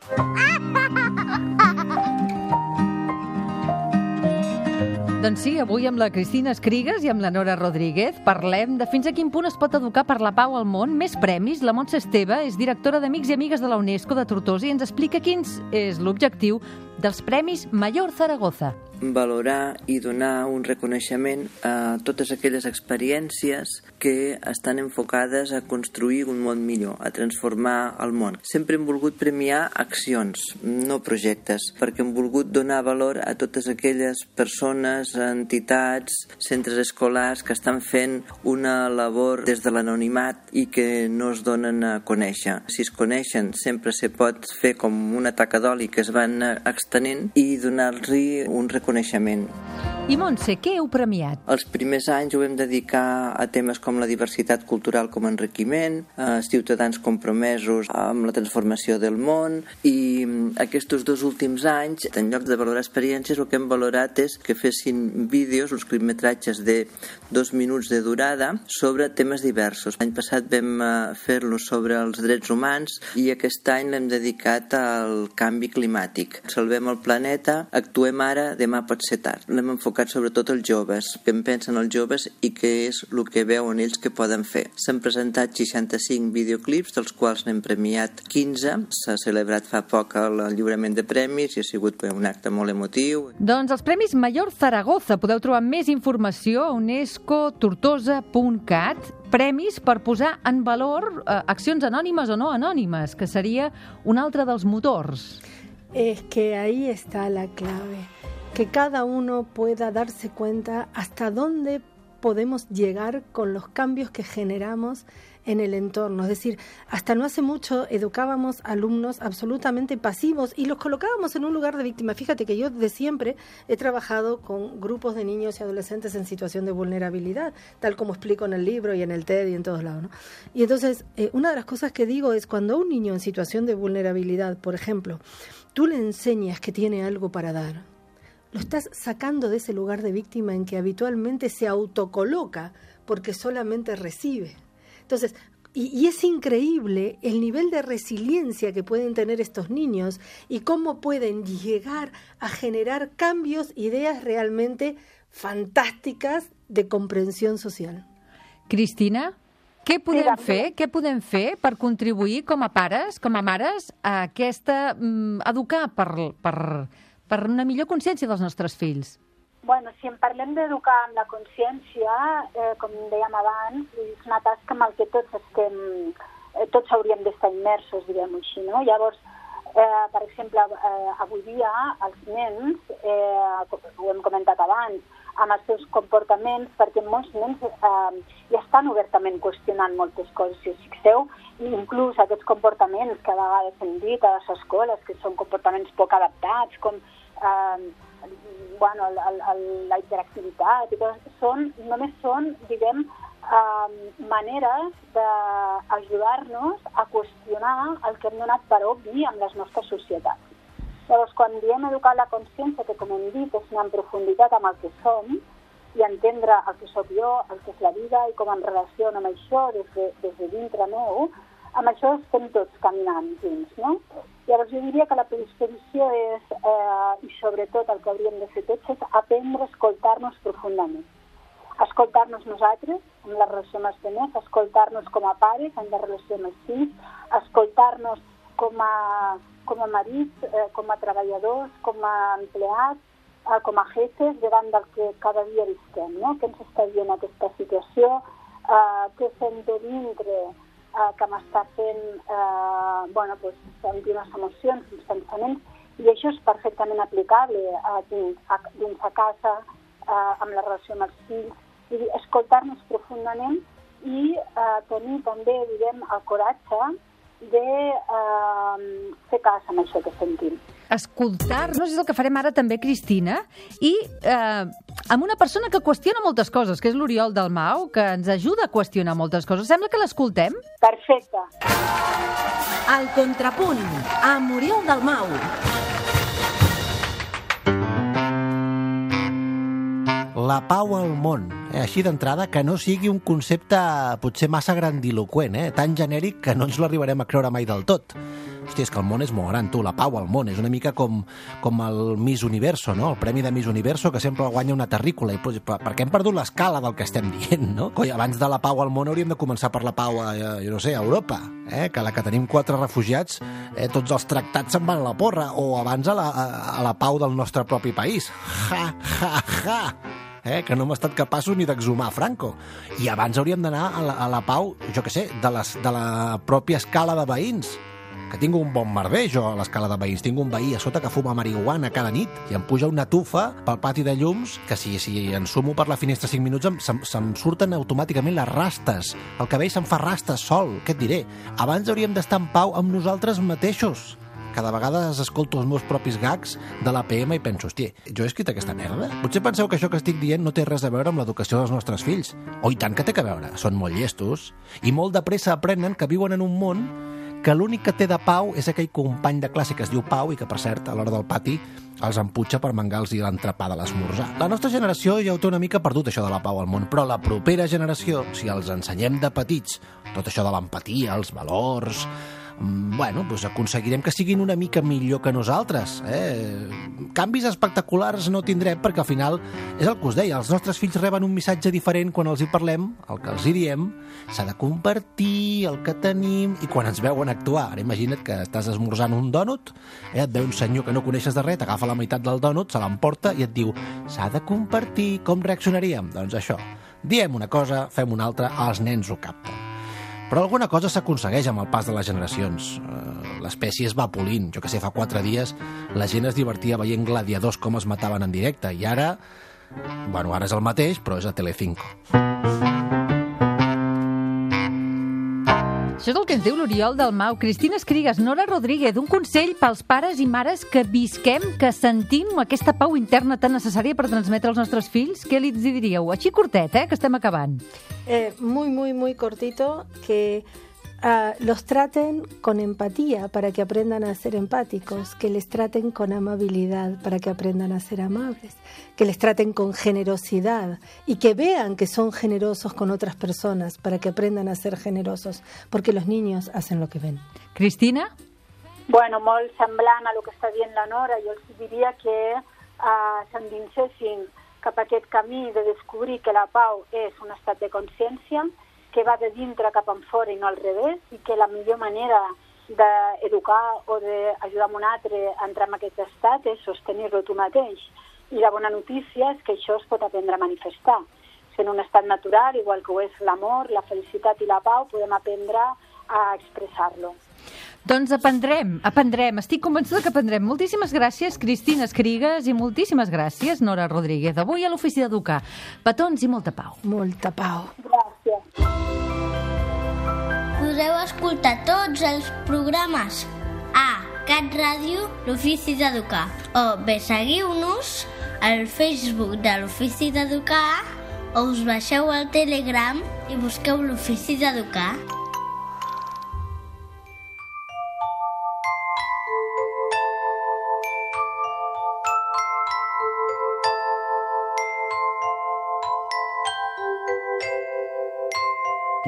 Doncs sí, avui amb la Cristina Escrigas i amb la Nora Rodríguez parlem de fins a quin punt es pot educar per la pau al món. Més premis. La Montse Esteve és directora d'Amics i Amigues de la UNESCO de Tortosa i ens explica quin és l'objectiu dels Premis Mayor Zaragoza. Valorar i donar un reconeixement a totes aquelles experiències que estan enfocades a construir un món millor, a transformar el món. Sempre hem volgut premiar accions, no projectes, perquè hem volgut donar valor a totes aquelles persones, entitats, centres escolars que estan fent una labor des de l'anonimat i que no es donen a conèixer. Si es coneixen, sempre se pot fer com una taca d'oli que es van extenent i donar-li un reconeixement coneixement. I Montse, què heu premiat? Els primers anys ho vam dedicar a temes com la diversitat cultural com a enriquiment, a ciutadans compromesos amb la transformació del món, i aquests dos últims anys, en lloc de valorar experiències, el que hem valorat és que fessin vídeos, uns clipmetratges de dos minuts de durada, sobre temes diversos. L'any passat vam fer-los sobre els drets humans i aquest any l'hem dedicat al canvi climàtic. Salvem el planeta, actuem ara, demà pot ser tard. L'hem enfocat sobretot als joves, que en pensen els joves i què és el que veuen ells que poden fer. S'han presentat seixanta-cinc videoclips, dels quals n'hem premiat quinze. S'ha celebrat fa poc el lliurament de premis i ha sigut un acte molt emotiu. Doncs els Premis Mayor Zaragoza. Podeu trobar més informació a unesco tortosa punt cat. Premis per posar en valor eh, accions anònimes o no anònimes, que seria un altre dels motors. Es que ahí está la clave. Que cada uno pueda darse cuenta hasta dónde podemos llegar con los cambios que generamos en el entorno. Es decir, hasta no hace mucho educábamos alumnos absolutamente pasivos y los colocábamos en un lugar de víctima. Fíjate que yo de siempre he trabajado con grupos de niños y adolescentes en situación de vulnerabilidad, tal como explico en el libro y en el TED y en todos lados, ¿no? Y entonces, eh, una de las cosas que digo es cuando a un niño en situación de vulnerabilidad, por ejemplo, tú le enseñas que tiene algo para dar, lo estás sacando de ese lugar de víctima en que habitualmente se autocoloca porque solamente recibe. Entonces, y, y es increíble el nivel de resiliencia que pueden tener estos niños y cómo pueden llegar a generar cambios, ideas realmente fantàstiques de comprensió social. Cristina, què podem fer? Què podem fer per contribuir com a pares, com a mares, a aquesta mm, educar per, per, per una millor consciència dels nostres fills? Bueno, si en parlem d'educar amb la consciència, eh, com dèiem abans, és una tasca amb el que tots estem, eh, tots hauríem d'estar immersos, diguem-ho així, no? Llavors, eh, per exemple, eh, avui dia els nens, eh, ho hem comentat abans, amb els seus comportaments, perquè molts nens eh, ja estan obertament qüestionant moltes coses, si us fixeu, i inclús aquests comportaments que a vegades hem dit a les escoles, que són comportaments poc adaptats, com eh, bueno, la, la, la interactivitat, i tot, són, només són, diguem, eh, maneres d'ajudar-nos a qüestionar el que hem donat per obvi en les nostres societats. Llavors, quan diem educar la consciència, que com hem dit és anar en profunditat amb el que som i entendre el que sóc jo, el que és la vida i com em relaciono amb això des de, des de dintre meu, amb això estem tots caminant dins, no? Llavors jo diria que la predisposició és, eh, i sobretot el que hauríem de fer tots, és aprendre a escoltar-nos profundament. Escoltar-nos nosaltres, en la relació amb els altres, escoltar-nos com a pares, en la relació amb els fills, escoltar-nos com a, com a marits, eh, com a treballadors, com a empleats, eh, com a jefes, davant del que cada dia visquem, no? Què ens està dient aquesta situació, eh, què sento dintre, eh, que m'està fent eh, bueno, pues, sentir unes emocions, uns pensaments, i això és perfectament aplicable eh, dins, a, dins a casa, eh, amb la relació amb els fills, i escoltar-nos profundament i eh, tenir també, diguem, el coratge de eh, fer cas amb això que sentim. Escoltar-nos és el que farem ara també, Cristina, i eh, amb una persona que qüestiona moltes coses, que és l'Oriol Dalmau, que ens ajuda a qüestionar moltes coses. Sembla que l'escoltem? Perfecte. El Contrapunt, amb Oriol Dalmau. La pau al món, eh? Així d'entrada, que no sigui un concepte potser massa grandiloquent, eh? Tan genèric que no ens l'arribarem a creure mai del tot. Hòstia, és que el món és molt gran, tu, la pau al món. És una mica com, com el Miss Universo, no? El premi de Miss Universo, que sempre guanya una terrícola. I, per, perquè hem perdut l'escala del que estem dient, no? Coi, abans de la pau al món hauríem de començar per la pau a, jo no sé, a Europa, eh? Que a la que tenim quatre refugiats, eh? Tots els tractats se'n van a la porra. O abans a la, a, a la pau del nostre propi país. Ja, ja, ja! Eh, que no hem estat capaços ni d'exhumar Franco. I abans hauríem d'anar a, la, a la pau, jo què sé, de, les, de la pròpia escala de veïns. Que tinc un bon merder, jo, a l'escala de veïns. Tinc un veí a sota que fuma marihuana cada nit i em puja una tufa pel pati de llums que si, si ensumo per la finestra cinc minuts em, se'm, se'm surten automàticament les rastes. El cabell se'm fa rastes sol, què et diré? Abans hauríem d'estar en pau amb nosaltres mateixos. Cada vegada escolto els meus propis gags de l'A P M i penso, hòstia, jo he escrit aquesta merda? Potser penseu que això que estic dient no té res a veure amb l'educació dels nostres fills. O i tant que té que veure, són molt llestos i molt de pressa aprenen que viuen en un món que l'únic que té de pau és aquell company de classe que es diu Pau i que, per cert, a l'hora del pati els emputxa per mangar-los l'entrepà de l'esmorzar. La nostra generació ja ho té una mica perdut, això de la pau al món, però la propera generació, si els ensenyem de petits tot això de l'empatia, els valors, bueno, doncs aconseguirem que siguin una mica millor que nosaltres. Eh? Canvis espectaculars no tindrem perquè al final és el que us deia, els nostres fills reben un missatge diferent quan els hi parlem, el que els hi diem, s'ha de compartir el que tenim i quan ens veuen actuar. Ara imagina't que estàs esmorzant un dònut, eh? Et ve un senyor que no coneixes de res, t'agafa la meitat del dònut, se l'emporta i et diu s'ha de compartir, com reaccionaríem? Doncs això, diem una cosa, fem una altra, els nens ho capten. Però alguna cosa s'aconsegueix amb el pas de les generacions. L'espècie es va polint. Jo que sé, fa quatre dies la gent es divertia veient gladiadors com es mataven en directe. I ara, bueno, ara és el mateix, però és a Telecinco. Això és el que ens diu l'Oriol Dalmau. Cristina Escrigues, Nora Rodríguez, un consell pels pares i mares que visquem, que sentim aquesta pau interna tan necessària per transmetre als nostres fills. Què li diríeu? Així curtet, eh, que estem acabant. Eh, muy, muy, muy cortito, que uh, los traten con empatía para que aprendan a ser empáticos, que les traten con amabilidad para que aprendan a ser amables, que les traten con generosidad y que vean que son generosos con otras personas para que aprendan a ser generosos, porque los niños hacen lo que ven. Cristina? Bueno, molt semblant a el que està dient la Nora, jo els diria que uh, s'endinsessin cap a aquest camí de descobrir que la pau és un estat de consciència, que va de dintre cap enfora i no al revés, i que la millor manera d'educar o d'ajudar un altre a entrar en aquest estat és sostenir-lo tu mateix. I la bona notícia és que això es pot aprendre a manifestar. Sent un estat natural, igual que ho és l'amor, la felicitat i la pau, podem aprendre a expressar-lo. Doncs aprendrem, aprendrem. Estic convençuda que aprendrem. Moltíssimes gràcies, Cristina Escrigues, i moltíssimes gràcies, Nora Rodríguez. Avui a l'Ofici d'Educar. Petons i molta pau. Molta pau. Gràcies. Podeu escoltar tots els programes a Cat Ràdio, l'Ofici d'Educar. O bé seguiu-nos al Facebook de l'Ofici d'Educar o us baixeu al Telegram i busqueu l'Ofici d'Educar.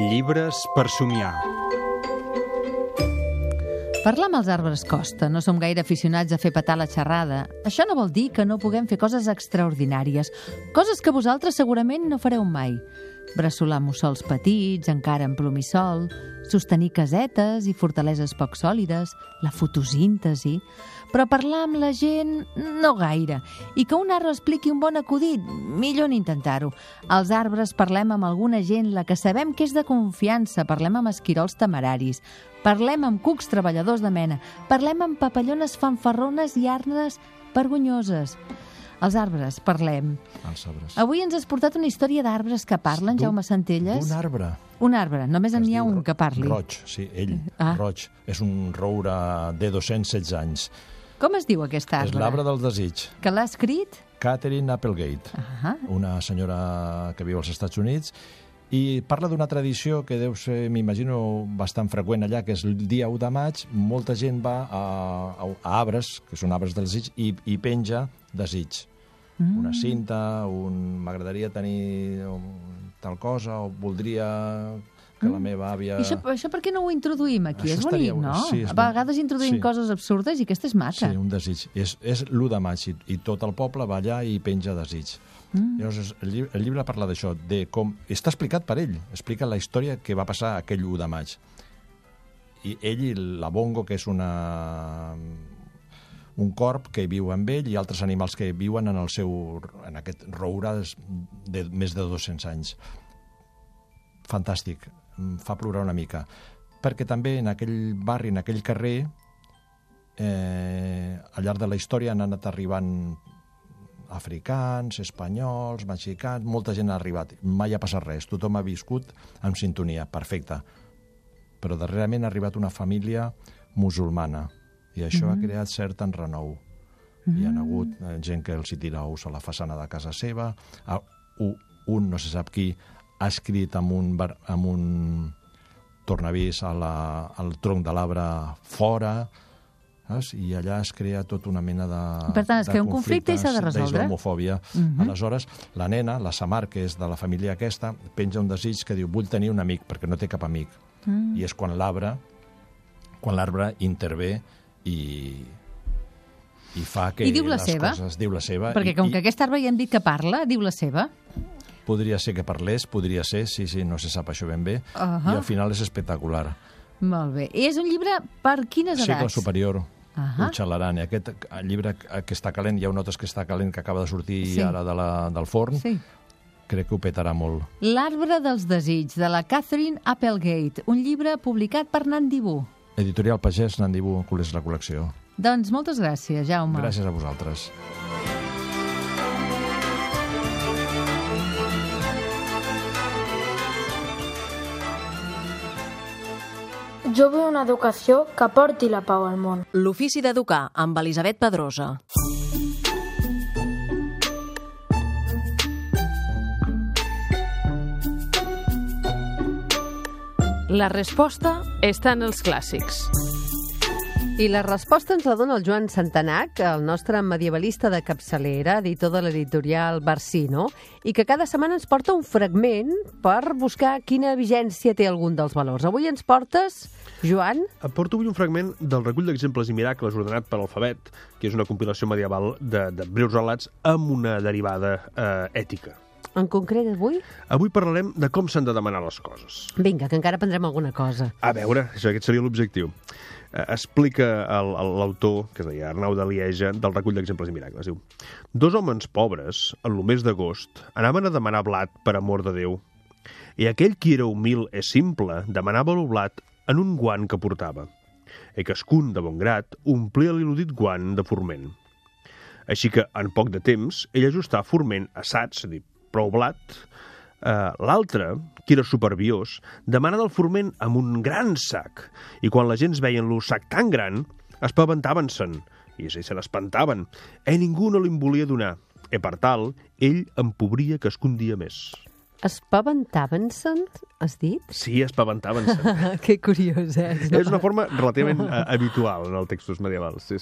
Llibres per somiar. Parlar amb els arbres costa, no som gaire aficionats a fer petar la xerrada. Això no vol dir que no puguem fer coses extraordinàries, coses que vosaltres segurament no fareu mai. Bressolar mussols petits, encara en plomissol, sostenir casetes i fortaleses poc sòlides, la fotosíntesi... Però parlar amb la gent, no gaire. I que un arbre expliqui un bon acudit, millor no intentar-ho. Els arbres parlem amb alguna gent, la que sabem que és de confiança, parlem amb esquirols temeraris, parlem amb cucs treballadors de mena, parlem amb papallones fanfarrones i arnes vergonyoses. Els arbres, parlem. Els arbres. Avui ens has portat una història d'arbres que parlen, Jaume Centelles. D'un arbre. Un arbre, només n'hi ha un que parli. Roig, sí, ell, ah. Roig. És un roure de dos-cents setze anys. Com es diu aquest arbre? És l'arbre del desig. Que l'ha escrit? Catherine Applegate, uh-huh. una senyora que viu als Estats Units, i parla d'una tradició que deu ser, m'imagino, bastant freqüent allà, que és el dia u de maig, molta gent va a, a, a arbres, que són arbres del desig, i, i penja desig. Mm. Una cinta, un m'agradaria tenir tal cosa, o voldria que la meva àvia... I això, això per què no ho introduïm aquí? Això és bonic, estaria... no? Sí, és a vegades introduïm sí. coses absurdes i aquesta és maca. Sí, un desig. És, és l'u de maig i, i tot el poble va allà i penja desig. Mm. Llavors, el, llibre, el llibre parla d'això, de com... Està explicat per ell, explica la història que va passar aquell u de maig. I ell i la bongo, que és una... un corp que viu amb ell i altres animals que viuen en el seu... en aquest roure de més de dos-cents anys. Fantàstic. Fa plorar una mica, perquè també en aquell barri, en aquell carrer, eh, al llarg de la història han anat arribant africans, espanyols, mexicans, molta gent ha arribat, mai ha passat res, tothom ha viscut en sintonia, perfecte, però darrerament ha arribat una família musulmana, i això mm-hmm. ha creat cert enrenou. Mm-hmm. Hi ha hagut eh, gent que els hi tira ous a la façana de casa seva, un, un no se sap qui, ha escrit amb un, amb un tornavís a la, al tronc de l'arbre fora, saps? I allà es crea tota una mena de Per tant, es crea un conflicte i s'ha de resoldre. D'islamofòbia. Uh-huh. Aleshores, la nena, la Samar, que és de la família aquesta, penja un desig que diu, vull tenir un amic, perquè no té cap amic. Uh-huh. I és quan l'arbre quan l'arbre intervé i... i fa que I diu la les seva. coses... Diu la seva. Perquè i, com i... que aquest arbre ja hem dit que parla, diu la seva. Podria ser que parlés, podria ser, sí, sí, no se sap això ben bé, uh-huh. i al final és espectacular. Molt bé. I és un llibre per quines edats? Segle superior, uh-huh. un xalaran. Aquest llibre que està calent, ja ho notes que està calent, que acaba de sortir sí. ara de la, del forn, sí. crec que ho petarà molt. L'arbre dels desigs, de la Catherine Applegate, un llibre publicat per Nandibú. Editorial Pagès, Nandibú, és la col·lecció. Doncs moltes gràcies, Jaume. Gràcies a vosaltres. Jo vull una educació que porti la pau al món. L'ofici d'educar, amb Elisabet Pedrosa. La resposta està en els clàssics. I la resposta ens la dona el Joan Santanac, el nostre medievalista de capçalera, editor de l'editorial Barsino, i que cada setmana ens porta un fragment per buscar quina vigència té algun dels valors. Avui ens portes, Joan? Et porto avui un fragment del recull d'exemples i miracles ordenat per alfabet, que és una compilació medieval de, de breus relats amb una derivada eh, ètica. En concret, avui? Avui parlarem de com s'han de demanar les coses. Vinga, que encara aprendrem alguna cosa. A veure, això, aquest seria l'objectiu. Eh, explica l'autor, que es deia Arnau de Lieja, del recull d'exemples i miracles. Diu, dos homes pobres, en el mes d'agost, anaven a demanar blat per amor de Déu. I aquell qui era humil i simple demanava el blat en un guant que portava. I cascun, de bon grat, omplia l'il·ludit guant de forment. Així que, en poc de temps, ell ajustà forment assats, és a dir, prou blat. Uh, L'altre, qui era superbiós, demana del forment amb un gran sac, i quan la gent veien lo sac tan gran, espaventaven-se'n, i se l'espantaven, i ningú no li'n volia donar, i per tal, ell empobria cascun dia més. Espaventaven-se'n, has dit? Sí, espaventaven-se'n. Que curiós és. No? És una forma relativament uh, habitual en els textos medievals, sí, sí.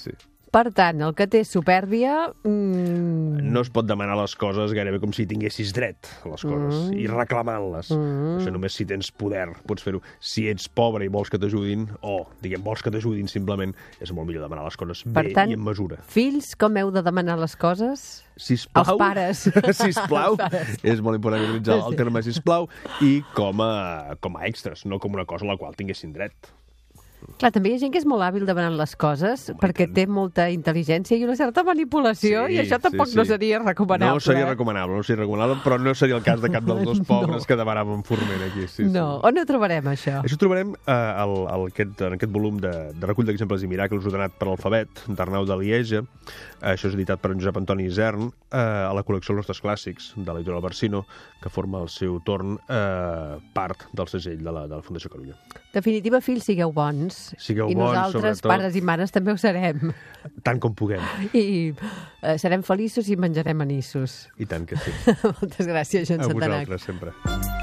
Per tant, el que té supèrbia... Mm... No es pot demanar les coses gairebé com si tinguessis dret a les coses mm. i reclamant-les. Mm. Això només si tens poder pots fer-ho. Si ets pobre i vols que t'ajudin, o, diguem, vols que t'ajudin simplement, és molt millor demanar les coses per bé tant, i en mesura. Fills, com heu de demanar les coses? Sisplau. Els pares. Sisplau. Els pares. És molt important utilitzar el terme sisplau i com a, com a extras, no com una cosa a la qual tinguessin dret. Clar, també hi ha gent que és molt hàbil demanant les coses oh, perquè té molta intel·ligència i una certa manipulació sí, i això tampoc sí, sí. no seria recomanable. No seria recomanable, no seria recomanable, però no seria el cas de cap dels dos pobres no. que demanaven forment aquí. Sí, no, sí. On ho trobarem, això? Això ho trobarem eh, el, el, aquest, en aquest volum de, de recull d'exemples i miracles ordenat per l'alfabet d'Arnau de Lieja. Eh, això és editat per en Josep Antoni Isern eh, a la col·lecció Els nostres clàssics de l'editorial Barsino, que forma al seu torn eh, part del segell de la, de la Fundació Carulla. Definitiva, fills, sigueu bons. Sigueu I bons, nosaltres, sobretot. pares i mares, també ho serem. Tant com puguem. I eh, serem feliços i menjarem anissos. I tant que sí. Moltes gràcies, Joan Santanac. A vosaltres, sempre.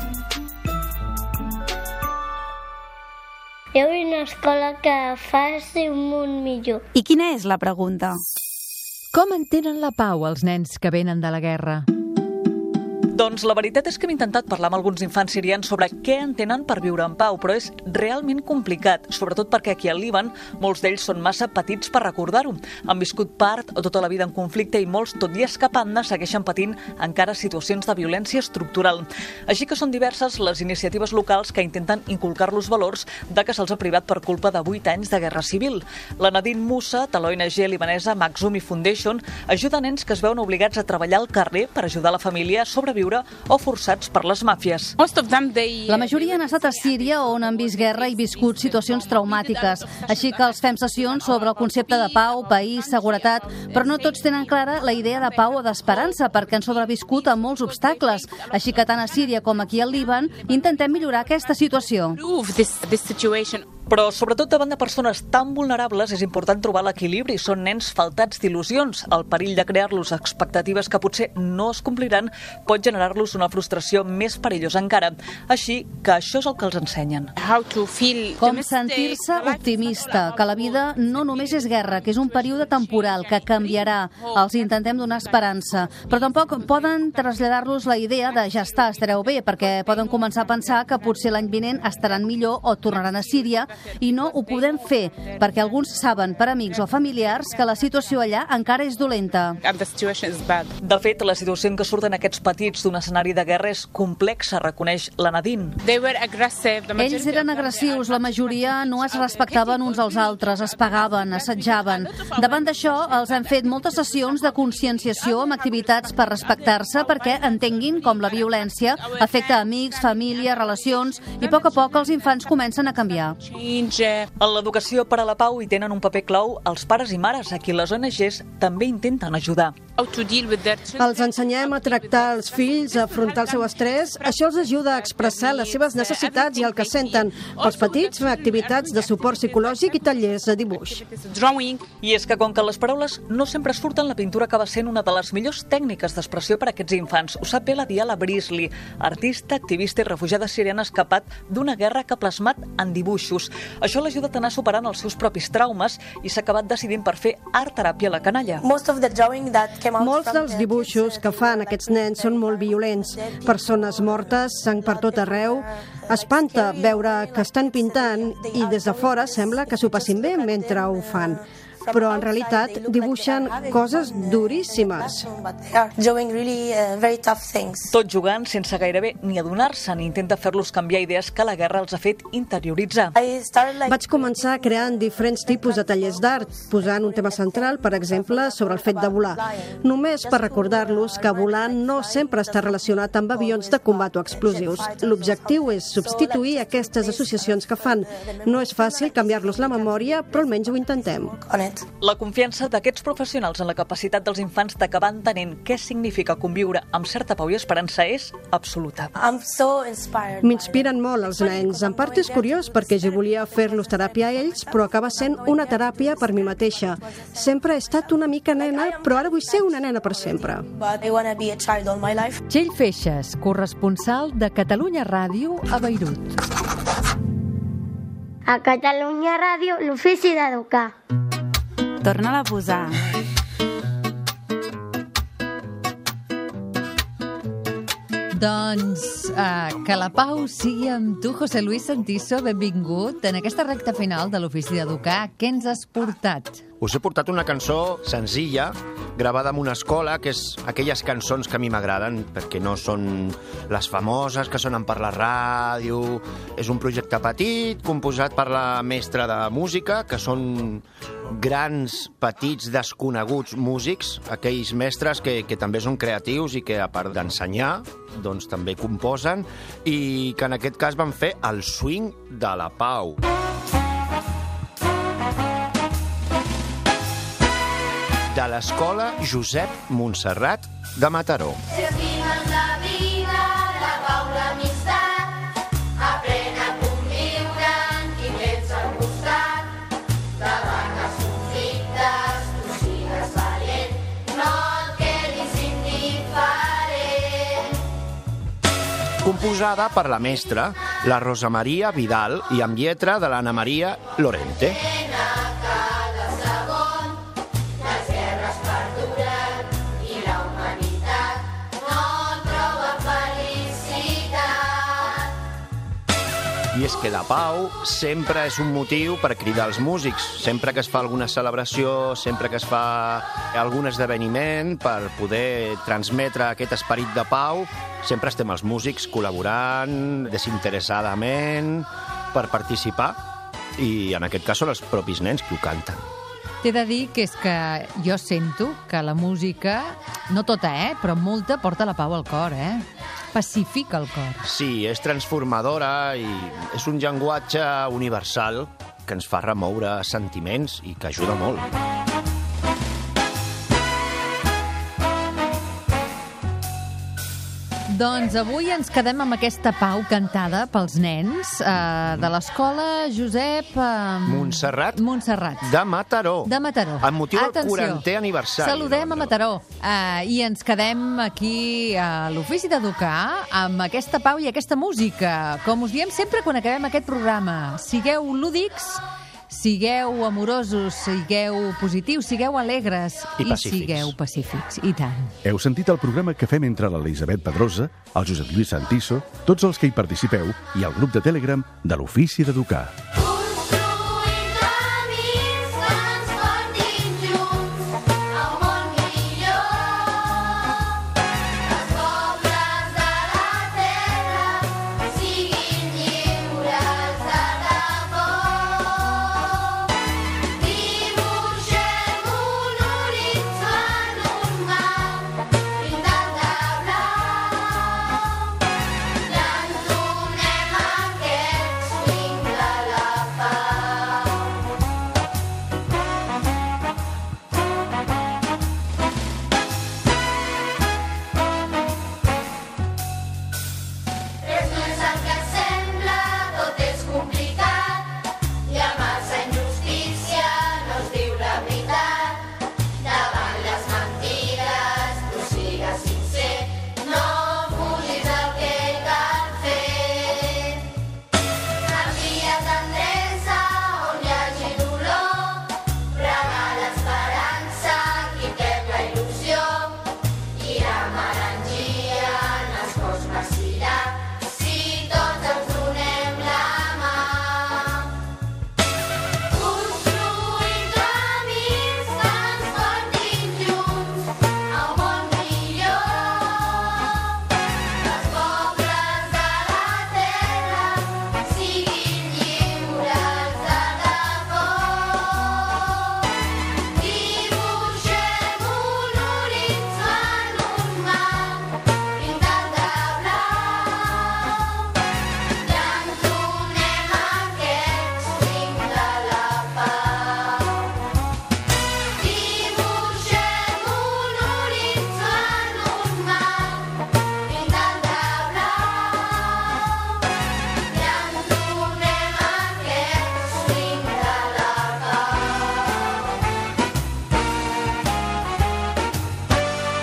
Hi ha una escola que faci un món millor. I quina és la pregunta? Com entenen la pau els nens que venen de la guerra? Doncs la veritat és que hem intentat parlar amb alguns infants sirians sobre què entenen per viure en pau, però és realment complicat, sobretot perquè aquí al Líban molts d'ells són massa petits per recordar-ho. Han viscut part o tota la vida en conflicte i molts, tot i escapant-ne, segueixen patint encara situacions de violència estructural. Així que són diverses les iniciatives locals que intenten inculcar-los valors de que se'ls ha privat per culpa de vuit anys de guerra civil. La Nadine Moussa, de l'O N G libanesa Makhzoumi Foundation, ajuda nens que es veuen obligats a treballar al carrer per ajudar la família a sobreviure o forçats per les màfies. La majoria han estat a Síria on han vist guerra i viscut situacions traumàtiques. Així que els fem sessions sobre el concepte de pau, país, seguretat, però no tots tenen clara la idea de pau o d'esperança perquè han sobreviscut a molts obstacles. Així que tant a Síria com aquí al Líban intentem millorar aquesta situació. Però, sobretot davant de persones tan vulnerables, és important trobar l'equilibri. Són nens faltats d'il·lusions. El perill de crear-los expectatives que potser no es compliran pot generar-los una frustració més perillosa encara. Així que això és el que els ensenyen. Com sentir-se optimista, que la vida no només és guerra, que és un període temporal, que canviarà. Els intentem donar esperança. Però tampoc poden traslladar-los la idea de ja està, estareu bé, perquè poden començar a pensar que potser l'any vinent estaran millor o tornaran a Síria, i no ho podem fer, perquè alguns saben, per amics o familiars, que la situació allà encara és dolenta. De fet, la situació en què surten aquests petits d'un escenari de guerra és complexa, reconeix la Nadine. Ells eren agressius, la majoria no es respectaven uns als altres, es pegaven, assetjaven. Davant d'això, els han fet moltes sessions de conscienciació amb activitats per respectar-se perquè entenguin com la violència afecta amics, família, relacions, i a poc a poc els infants comencen a canviar. En l'educació per a la pau hi tenen un paper clau els pares i mares, a qui les O N Ges també intenten ajudar. Els ensenyem a tractar els fills, a afrontar el seu estrès. Això els ajuda a expressar les seves necessitats i el que senten. Els petits fan activitats de suport psicològic i tallers de dibuix. I és que com que les paraules no sempre surten, la pintura acaba sent una de les millors tècniques d'expressió per a aquests infants. Ho sap bé la Diala Brisley, artista, activista i refugiada siriana escapat d'una guerra que ha plasmat en dibuixos. Això l'ha ajudat a anar superant els seus propis traumes i s'ha acabat decidint per fer art-teràpia a la canalla. Molts dels dibuixos que fan aquests nens són molt violents. Persones mortes, sang per tot arreu. Espanta veure que estan pintant i des de fora sembla que s'ho passin bé mentre ho fan. Però en realitat dibuixen coses duríssimes. Tot jugant sense gairebé ni adonar-se, ni intenta fer-los canviar idees que la guerra els ha fet interioritzar. Vaig començar creant diferents tipus de tallers d'art, posant un tema central, per exemple, sobre el fet de volar. Només per recordar-los que volar no sempre està relacionat amb avions de combat o explosius. L'objectiu és substituir aquestes associacions que fan. No és fàcil canviar-los la memòria, però almenys ho intentem. La confiança d'aquests professionals en la capacitat dels infants d'acabar entenent què significa conviure amb certa pau i esperança és absoluta. M'inspiren molt els nens. En part és curiós perquè jo volia fer-los teràpia a ells, però acaba sent una teràpia per mi mateixa. Sempre he estat una mica nena, però ara vull ser una nena per sempre. Txell Feixes, corresponsal de Catalunya Ràdio a Beirut. A Catalunya Ràdio, l'ofici d'educar. Torna-la a posar. Doncs uh, que la pau sigui amb tu, José Luis Santiso, benvingut. En aquesta recta final de l'Ofici d'Educar, què ens has portat? Us he portat una cançó senzilla, gravada en una escola, que és aquelles cançons que a mi m'agraden, perquè no són les famoses que sonen per la ràdio. És un projecte petit, composat per la mestra de música, que són grans, petits, desconeguts músics, aquells mestres que, que també són creatius i que, a part d'ensenyar, doncs també composen, i que en aquest cas van fer el swing de la pau. De l'escola Josep Montserrat de Mataró. Si estimes la vida, la pau, l'amistat, aprèn a conviure amb qui tens al costat. Davant els conflictes, tu sigues valent, no et quedis indiferent. Composada per la mestra, la Rosa Maria Vidal, i amb lletra de l'Anna Maria Lorente. I és que la pau sempre és un motiu per cridar els músics. Sempre que es fa alguna celebració, sempre que es fa algun esdeveniment per poder transmetre aquest esperit de pau, sempre estem els músics col·laborant desinteressadament per participar, i en aquest cas són els propis nens qui ho canten. T'he de dir que és que jo sento que la música, no tota, eh, però molta, porta la pau al cor, eh? Pacifica el cor. Sí, és transformadora i és un llenguatge universal que ens fa remoure sentiments i que ajuda molt. Doncs avui ens quedem amb aquesta pau cantada pels nens eh, de l'escola Josep... Eh, Montserrat. Montserrat. De Mataró. De Mataró. Amb motiu del Atenció. quarantè aniversari. Saludem a Mataró. Eh, I ens quedem aquí a l'Ofici d'Educar amb aquesta pau i aquesta música. Com us diem sempre quan acabem aquest programa, sigueu lúdics, sigueu amorosos, sigueu positius, sigueu alegres I i, pacífics. sigueu pacífics. I tant. Heu sentit el programa que fem entre l'Elisabet Pedrosa, el Josep Lluís Santiso, tots els que hi participeu i el grup de Telegram de l'Ofici d'Educar.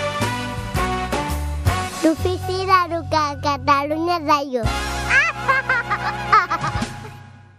L'Ofici d'Educar Catalunya Ràdio.